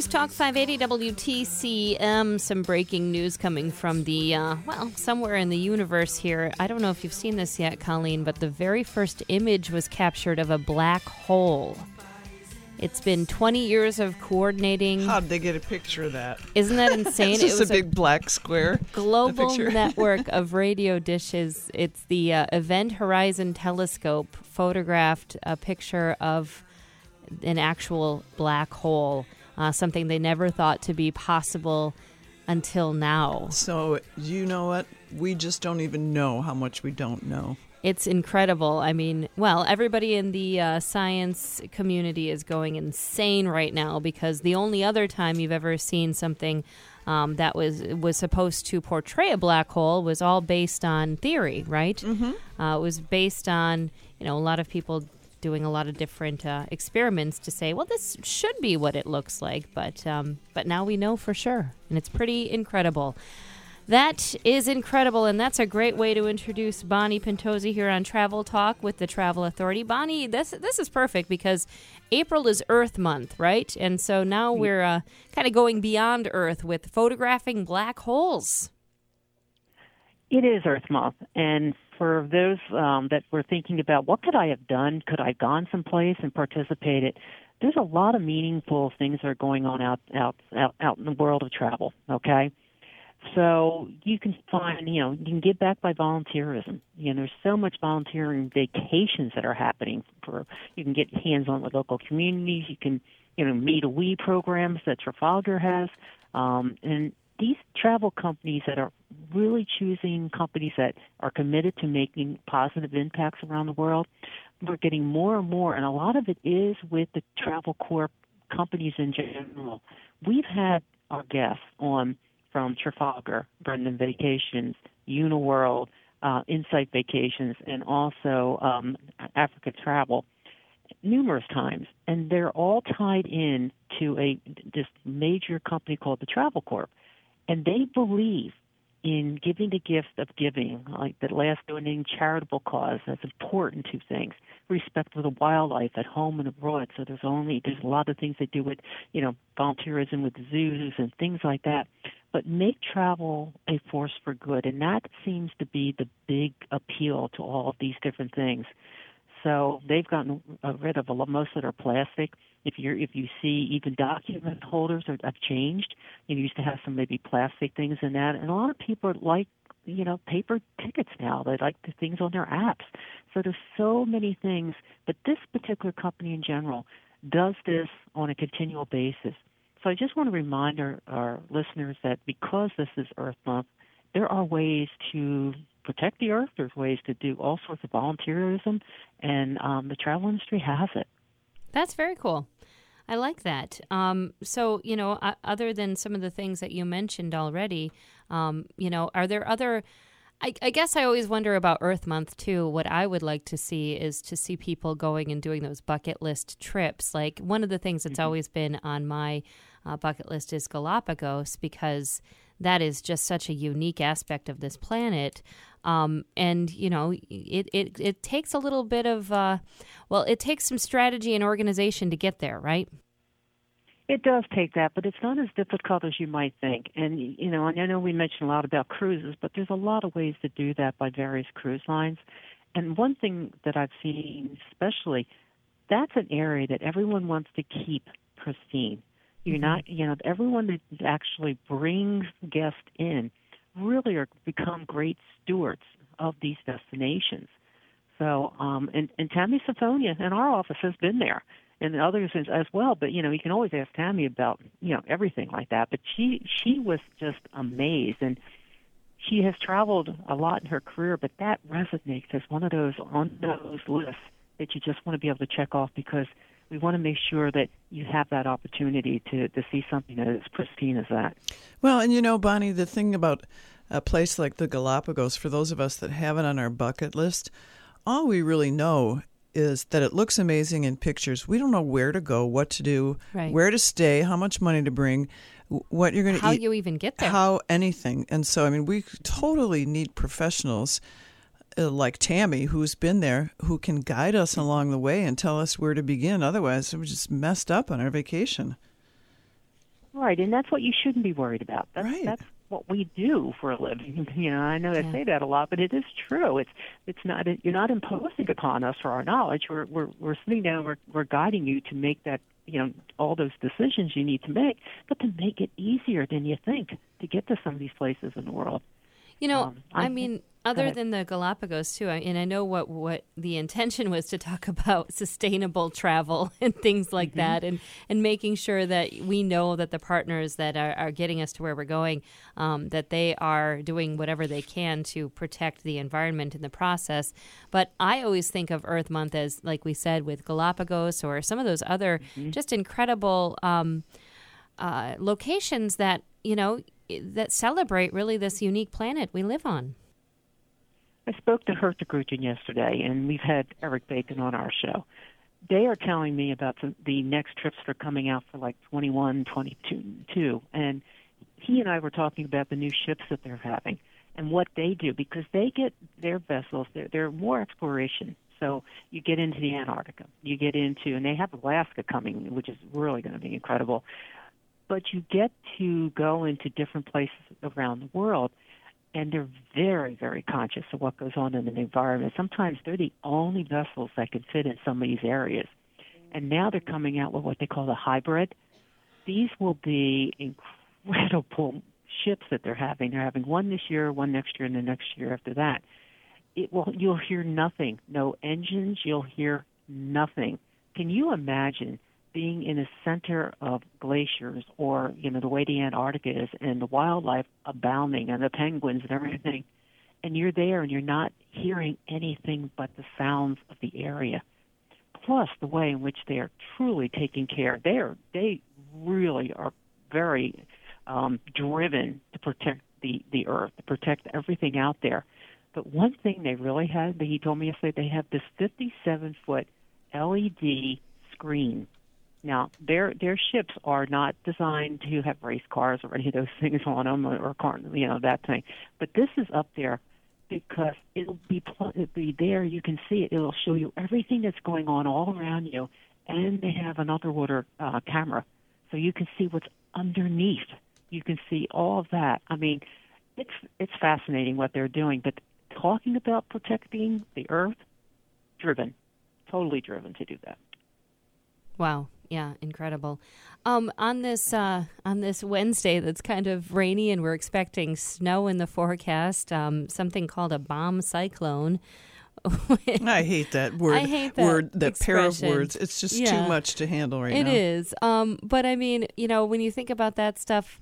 News Talk 580 WTCM. Some breaking news coming from the, somewhere in the universe here. I don't know if you've seen this yet, Colleen, but the very first image was captured of a black hole. It's been 20 years of coordinating. How'd they get a picture of that? Isn't that insane? It's just a big black square. Global network of radio dishes. It's the Event Horizon Telescope photographed a picture of an actual black hole. Something they never thought to be possible until now. So, you know what? We just don't even know how much we don't know. It's incredible. I mean, well, everybody in the science community is going insane right now because the only other time you've ever seen something that was supposed to portray a black hole was all based on theory, right? Mm-hmm. It was based on, a lot of people doing a lot of different experiments to say, well, this should be what it looks like, but now we know for sure, and it's pretty incredible. That is incredible, and that's a great way to introduce Bonnie Pintozzi here on Travel Talk with the Travel Authority. Bonnie, this is perfect because April is Earth Month, right? And so now we're kind of going beyond Earth with photographing black holes. It is Earth Month, and for those that were thinking about what could I have done, could I have gone someplace and participated, there's a lot of meaningful things that are going on out in the world of travel, okay? So you can find, you can give back by volunteerism. There's so much volunteering vacations that are happening. You can get hands-on with local communities. You can, meet a WE programs that Trafalgar has, and these travel companies that are really choosing companies that are committed to making positive impacts around the world, we're getting more and more, and a lot of it is with the Travel Corp companies in general. We've had our guests on from Trafalgar, Brendan Vacations, Uniworld, Insight Vacations, and also Africa Travel numerous times, and they're all tied in to this major company called the Travel Corp. And they believe in giving the gift of giving, like the last donating charitable cause. That's important, two things. Respect for the wildlife at home and abroad. So there's a lot of things they do with, volunteerism with zoos and things like that. But make travel a force for good. And that seems to be the big appeal to all of these different things. So they've gotten rid of most of their plastic. If you see even document holders have changed. You used to have some maybe plastic things in that, and a lot of people like paper tickets now. They like the things on their apps. So there's so many things, but this particular company in general does this on a continual basis. So I just want to remind our listeners that because this is Earth Month, there are ways to protect the Earth. There's ways to do all sorts of volunteerism, and the travel industry has it. That's very cool. I like that. So, other than some of the things that you mentioned already, are there other... I guess I always wonder about Earth Month, too. What I would like to see is to see people going and doing those bucket list trips. Like, one of the things that's always been on my bucket list is Galapagos, because that is just such a unique aspect of this planet. And, it takes a little bit of, it takes some strategy and organization to get there, right? It does take that, but it's not as difficult as you might think. And, and I know we mentioned a lot about cruises, but there's a lot of ways to do that by various cruise lines. And one thing that I've seen especially, that's an area that everyone wants to keep pristine. You're not, everyone that actually brings guests in really become great stewards of these destinations. So, and Tammy Symphonia in our office has been there, and others as well. But, you can always ask Tammy about, everything like that. But she was just amazed, and she has traveled a lot in her career, but that resonates as one of those on those lists that you just want to be able to check off, because we want to make sure that you have that opportunity to see something that is pristine as that. Well, and Bonnie, the thing about a place like the Galapagos, for those of us that have it on our bucket list, all we really know is that it looks amazing in pictures. We don't know where to go, what to do, right, where to stay, how much money to bring, what you're going to eat. How you even get there. How anything. And so, we totally need professionals like Tammy, who's been there, who can guide us along the way and tell us where to begin. Otherwise, we're just messed up on our vacation. Right, and that's what you shouldn't be worried about. Right. That's what we do for a living. I know I Yeah. say that a lot, but it is true. It's not you're not imposing upon us for our knowledge. We're sitting down. We're guiding you to make that all those decisions you need to make, but to make it easier than you think to get to some of these places in the world. I mean, other than the Galapagos too, and I know what the intention was to talk about sustainable travel and things like that, and making sure that we know that the partners that are getting us to where we're going, that they are doing whatever they can to protect the environment in the process. But I always think of Earth Month as, like we said, with Galapagos or some of those other just incredible locations that, that celebrate really this unique planet we live on. I spoke to Hurtigruten yesterday, and we've had Eric Bacon on our show. They are telling me about the next trips that are coming out for like 21, 22, and he and I were talking about the new ships that they're having and what they do, because they get their vessels, they're more exploration. So you get into the Antarctica, and they have Alaska coming, which is really going to be incredible. But you get to go into different places around the world, and they're very, very conscious of what goes on in the environment. Sometimes they're the only vessels that can fit in some of these areas. And now they're coming out with what they call the hybrid. These will be incredible ships that they're having. They're having one this year, one next year, and the next year after that. You'll hear nothing. No engines. You'll hear nothing. Can you imagine being in the center of glaciers, or the way the Antarctica is, and the wildlife abounding, and the penguins and everything, and you're there and you're not hearing anything but the sounds of the area, plus the way in which they are truly taking care. They really are very driven to protect the earth, to protect everything out there. But one thing they really have, he told me yesterday, they have this 57-foot LED screen. Now, their ships are not designed to have race cars or any of those things on them, or that thing. But this is up there because it'll be there. You can see it. It'll show you everything that's going on all around you, and they have an underwater camera, so you can see what's underneath. You can see all of that. I mean, it's fascinating what they're doing. But talking about protecting the Earth, totally driven to do that. Wow. Yeah, incredible. On this Wednesday that's kind of rainy, and we're expecting snow in the forecast, something called a bomb cyclone. I hate that word. I hate that pair of expression. words. It's just too much to handle now. It is. But I mean, when you think about that stuff,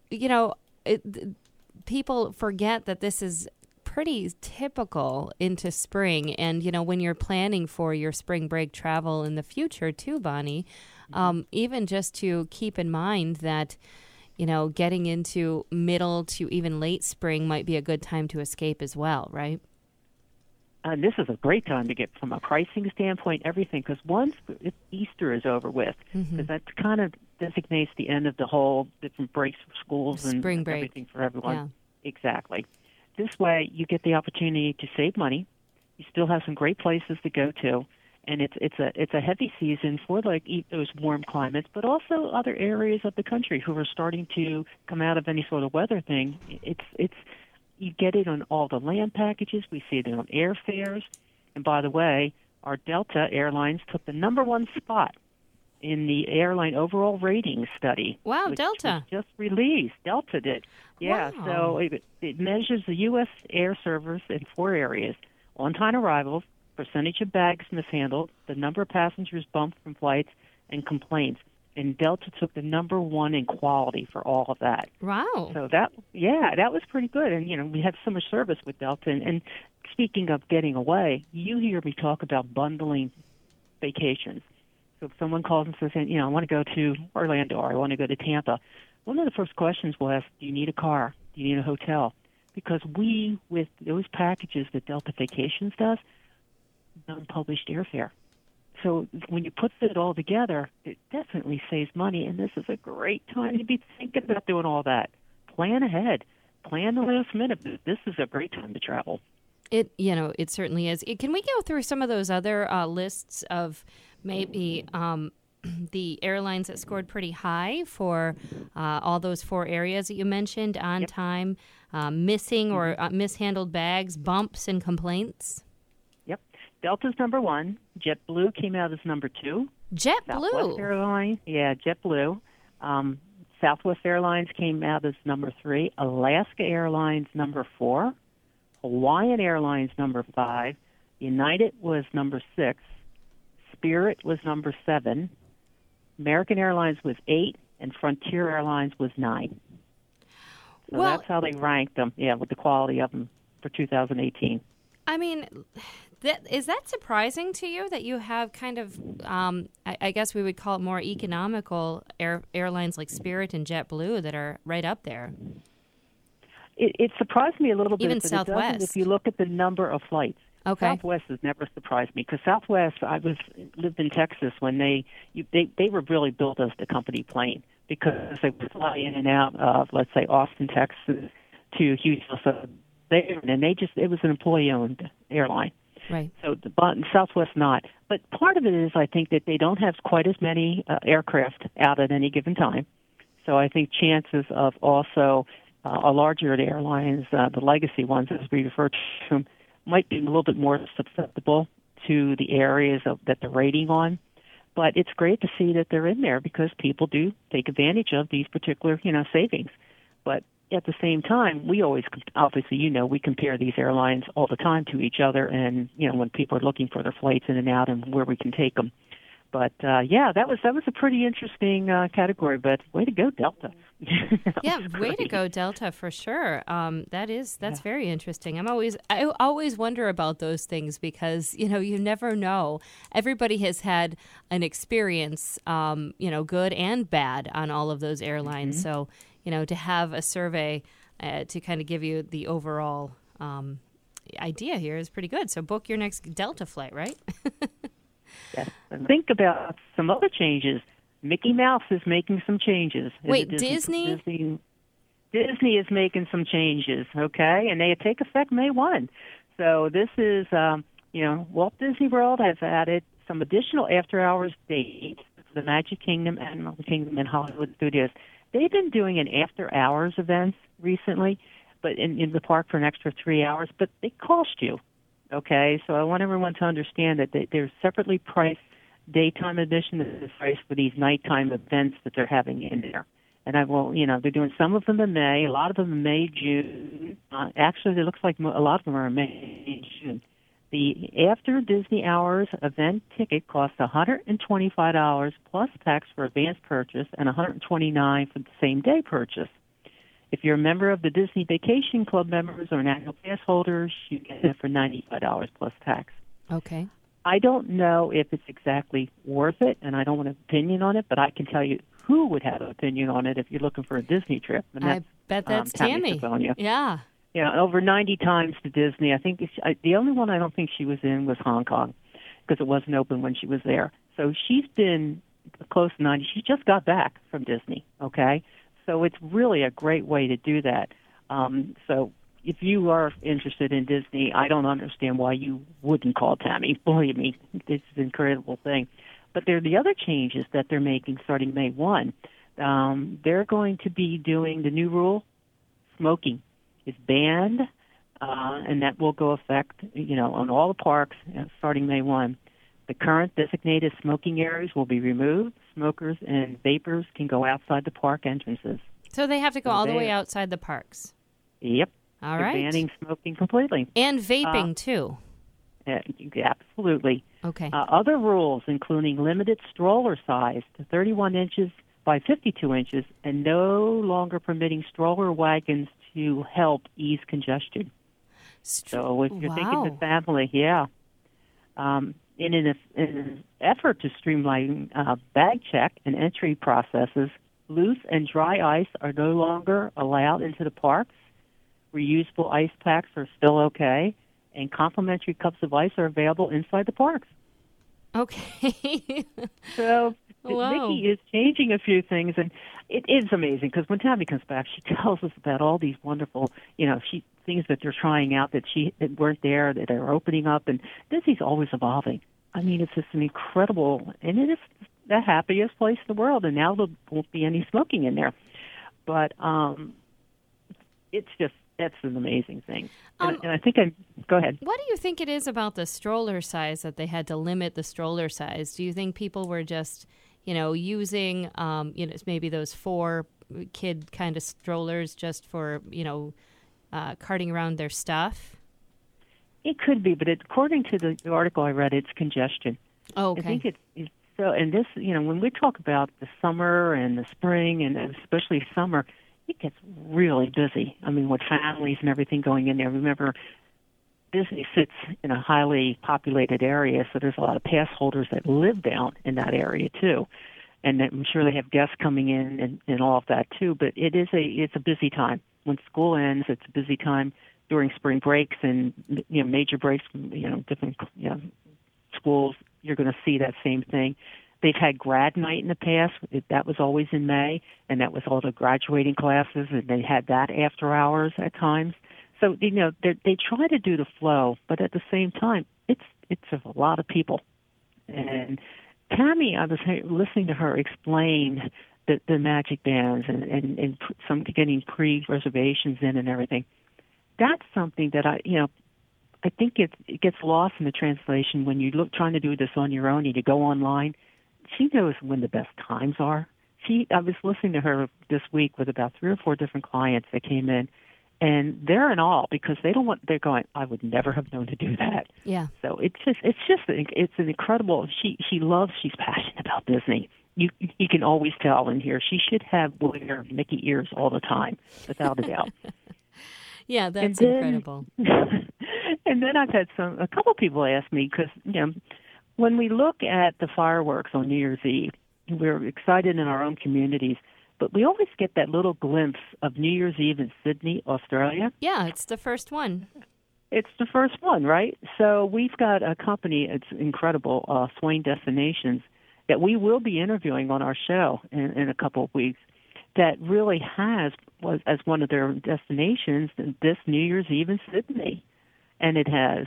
people forget that this is pretty typical into spring, and when you're planning for your spring break travel in the future too, Bonnie, even just to keep in mind that getting into middle to even late spring might be a good time to escape as well, right? This is a great time to get, from a pricing standpoint, everything, because once Easter is over with, because that kind of designates the end of the whole different breaks for schools and spring break. Everything for everyone. Yeah. Exactly. This way, you get the opportunity to save money. You still have some great places to go to, and it's a heavy season for those warm climates, but also other areas of the country who are starting to come out of any sort of weather thing. It's you get it on all the land packages. We see it on airfares, and by the way, our Delta Airlines took the #1 spot in the airline overall rating study. Wow, which Delta. was just released. Delta did. Yeah, Wow. so it measures the U.S. air service in 4 areas: on-time arrivals, percentage of bags mishandled, the number of passengers bumped from flights, and complaints. And Delta took the #1 in quality for all of that. Wow. So that was pretty good. And, we have so much service with Delta. And speaking of getting away, you hear me talk about bundling vacations. So if someone calls and says, I want to go to Orlando, or I want to go to Tampa, one of the first questions we'll ask, do you need a car? Do you need a hotel? Because with those packages that Delta Vacations does, unpublished airfare. So when you put it all together, it definitely saves money, and this is a great time to be thinking about doing all that. Plan ahead. Plan the last minute. This is a great time to travel. It certainly is. Can we go through some of those other lists of maybe the airlines that scored pretty high for all those 4 areas that you mentioned: on time, missing or mishandled bags, bumps, and complaints. Yep. Delta's number 1. JetBlue came out as number 2. JetBlue. Southwest Airlines, JetBlue. Southwest Airlines came out as number 3. Alaska Airlines number 4. Hawaiian Airlines number 5. United was number 6. Spirit was number 7. American Airlines was 8, and Frontier Airlines was 9. So that's how they ranked them, with the quality of them for 2018. I mean, is that surprising to you that you have kind of, I guess we would call it more economical airlines like Spirit and JetBlue that are right up there? It surprised me a little bit. Even but Southwest. It doesn't if you look at the number of flights. Okay. Southwest has never surprised me because Southwest, lived in Texas when they were really built as the company plane because they would fly in and out of, let's say, Austin, Texas to Houston. So it was an employee-owned airline. Right. So Southwest not. But part of it is I think that they don't have quite as many aircraft out at any given time. So I think chances of also a larger airlines, the legacy ones as we refer to them, might be a little bit more susceptible to the areas that they're rating on. But it's great to see that they're in there because people do take advantage of these particular, savings. But at the same time, we always, obviously, we compare these airlines all the time to each other and, when people are looking for their flights in and out and where we can take them. But, that was a pretty interesting category, but way to go, Delta. Way to go, Delta, for sure. That's very interesting. I always wonder about those things because, you never know. Everybody has had an experience, good and bad on all of those airlines. So, to have a survey to kind of give you the overall idea here is pretty good. So book your next Delta flight, right? Yes. And think about some other changes. Mickey Mouse is making some changes. Wait, Disney? Disney is making some changes, okay? And they take effect May 1. So this is, Walt Disney World has added some additional after-hours dates for the Magic Kingdom, Animal Kingdom, and Hollywood Studios. They've been doing an after-hours events recently, but in the park for an extra 3 hours, but they cost you. Okay, so I want everyone to understand that there's separately priced daytime admission that is priced for these nighttime events that they're having in there. And they're doing some of them in May, a lot of them in May, June. Actually, it looks like a lot of them are in May and June. The After Disney Hours event ticket costs $125 plus tax for advance purchase and $129 for the same day purchase. If you're a member of the Disney Vacation Club members or an annual pass holders, you get it for $95 plus tax. Okay. I don't know if it's exactly worth it, and I don't want an opinion on it, but I can tell you who would have an opinion on it if you're looking for a Disney trip. And I bet that's Tammy. Yeah. Over 90 times to Disney. I think the only one I don't think she was in was Hong Kong because it wasn't open when she was there. So she's been close to 90. She just got back from Disney, okay? So it's really a great way to do that. So if you are interested in Disney, I don't understand why you wouldn't call Tammy. Believe me, it's an incredible thing. But there are the other changes that they're making starting May 1. They're going to be doing the new rule, smoking is banned, and that will go effect, on all the parks starting May 1. The current designated smoking areas will be removed. Smokers and vapors can go outside the park entrances. So they have to go all the way outside the parks? Yep. All They're right. banning smoking completely. And vaping, too? Absolutely. Okay. Other rules, including limited stroller size to 31 inches by 52 inches, and no longer permitting stroller wagons to help ease congestion. So if you're thinking the family, in an effort to streamline bag check and entry processes, loose and dry ice are no longer allowed into the parks. Reusable ice packs are still okay, and complimentary cups of ice are available inside the parks. Okay. So Mickey is changing a few things, and it is amazing because when Tammy comes back, she tells us about all these wonderful, things that they're trying out that weren't there, that they're opening up, and Disney's always evolving. I mean, it's just an incredible, and it is the happiest place in the world, and now there won't be any smoking in there. But that's an amazing thing. And I think go ahead. What do you think it is about the stroller size that they had to limit the stroller size? Do you think people were just, using, maybe those 4-kid kind of strollers just for, carting around their stuff? It could be, but according to the article I read, it's congestion. Oh, okay. I think it's so. And this, when we talk about the summer and the spring, and especially summer, it gets really busy. I mean, with families and everything going in there. Remember, Disney sits in a highly populated area, so there's a lot of pass holders that live down in that area too. And I'm sure they have guests coming in and all of that too. But it's a busy time. When school ends, it's a busy time during spring breaks and major breaks. Different schools, you're going to see that same thing. They've had grad night in the past. That was always in May, and that was all the graduating classes, and they had that after hours at times. So they try to do the flow, but at the same time, it's a lot of people. And Tammy, I was listening to her explain the magic bands and some getting pre-reservations in and everything. That's something that I think it gets lost in the translation when you trying to do this on your own and you go online. She knows when the best times are. I was listening to her this week with about 3 or 4 different clients that came in, and they're in awe because they're going, I would never have known to do that. Yeah. So it's an incredible. She's passionate about Disney. You can always tell in here. She should wear Mickey ears all the time, without a doubt. Yeah, that's incredible. And then I've had a couple people ask me, because when we look at the fireworks on New Year's Eve, we're excited in our own communities, but we always get that little glimpse of New Year's Eve in Sydney, Australia. Yeah, it's the first one. It's the first one, right? So we've got a company, it's incredible, Swain Destinations, that we will be interviewing on our show in a couple of weeks, that really was as one of their destinations this New Year's Eve in Sydney. And it has,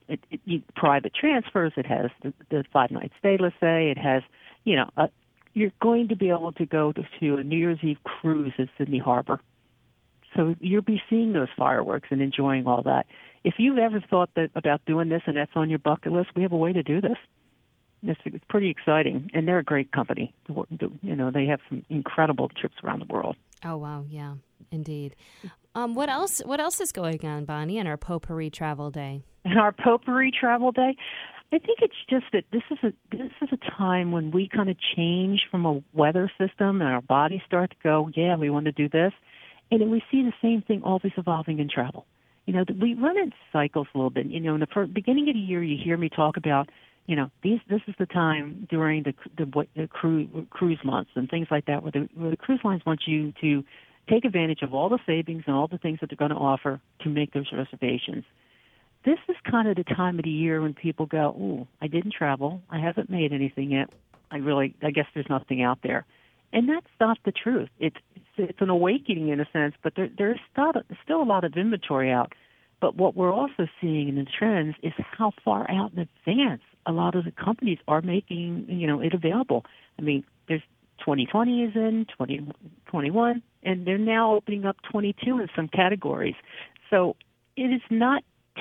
private transfers. It has the 5-night stay, let's say. It has, you're going to be able to go to a New Year's Eve cruise at Sydney Harbor. So you'll be seeing those fireworks and enjoying all that. If you've ever thought about doing this and that's on your bucket list, we have a way to do this. It's pretty exciting, and they're a great company. They have some incredible trips around the world. Oh, wow, yeah, indeed. What else is going on, Bonnie, on our Potpourri Travel Day? And our Potpourri Travel Day, I think it's just that this is a time when we kind of change from a weather system, and our bodies start to go, yeah, we want to do this, and then we see the same thing always evolving in travel. We run in cycles a little bit. In the beginning of the year, you hear me talk about, this is the time during the cruise months and things like that, where the cruise lines want you to take advantage of all the savings and all the things that they're going to offer to make those reservations. This is kind of the time of the year when people go, ooh, I didn't travel. I haven't made anything yet. I guess there's nothing out there. And that's not the truth. It's an awakening in a sense, but there's still a lot of inventory out. But what we're also seeing in the trends is how far out in advance a lot of the companies are making, it available. I mean, there's 2020 is in, 2021, and they're now opening up 22 in some categories. So it is not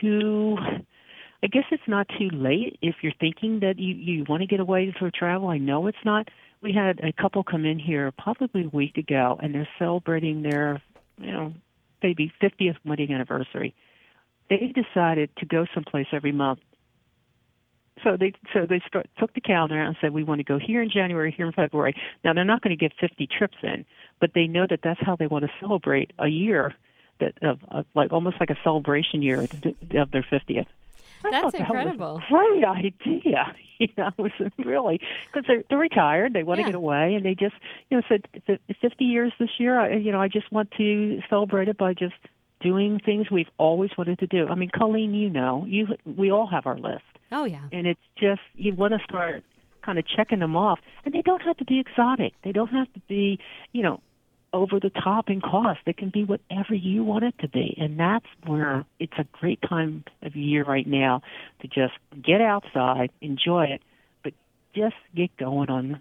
it's not too late if you're thinking that you want to get away for travel. I know it's not. We had a couple come in here probably a week ago, and they're celebrating their, maybe 50th wedding anniversary. They decided to go someplace every month. So they took the calendar and said, we want to go here in January, here in February. Now, they're not going to get 50 trips in, but they know that that's how they want to celebrate a year of like almost like a celebration year of their 50th. That's incredible. That was a great idea. It was really, because they're retired, they want to get away, and they just, said 50 years this year. I just want to celebrate it by just doing things we've always wanted to do. I mean, Colleen, we all have our list. Oh yeah. And it's just you want to start kind of checking them off, and they don't have to be exotic. They don't have to be, over the top in cost. It can be whatever you want it to be. And that's where it's a great time of year right now to just get outside, enjoy it, but just get going on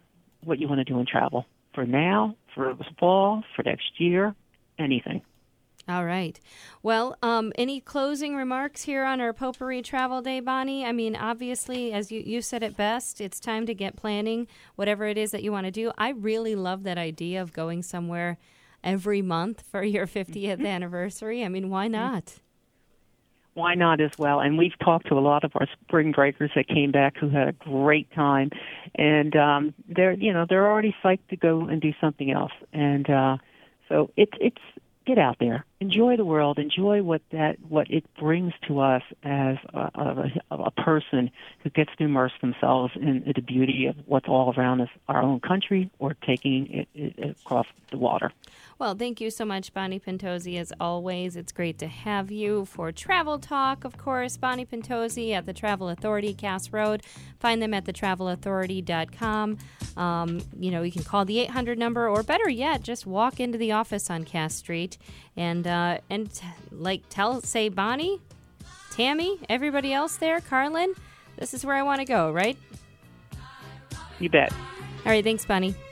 what you want to do in travel for now, for the fall, for next year, anything. All right. Well, any closing remarks here on our Potpourri Travel Day, Bonnie? I mean, obviously, as you said it best, it's time to get planning whatever it is that you want to do. I really love that idea of going somewhere every month for your 50th anniversary. I mean, why not? Why not as well? And we've talked to a lot of our spring breakers that came back who had a great time, and they're already psyched to go and do something else. And so it's get out there, enjoy the world, enjoy what it brings to us as a person who gets to immerse themselves in the beauty of what's all around us, our own country, or taking it across the water. Well, thank you so much, Bonnie Pintozzi, as always. It's great to have you for Travel Talk, of course. Bonnie Pintozzi at the Travel Authority, Cass Road. Find them at thetravelauthority.com. You can call the 800 number, or better yet, just walk into the office on Cass Street and say, Bonnie, Tammy, everybody else there, Carlin, this is where I want to go, right? You bet. All right, thanks, Bonnie.